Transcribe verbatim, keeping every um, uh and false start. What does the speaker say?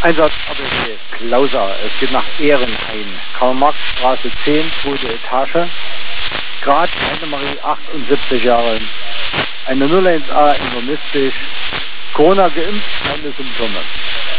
Einsatz A B C Klauser, es geht nach Ehrenhain, Karl-Marx-Straße zehn, zweite Etage, Grad Heidemarie, achtundsiebzig Jahre, eine null eins A internistisch, Corona geimpft, keine Symptome.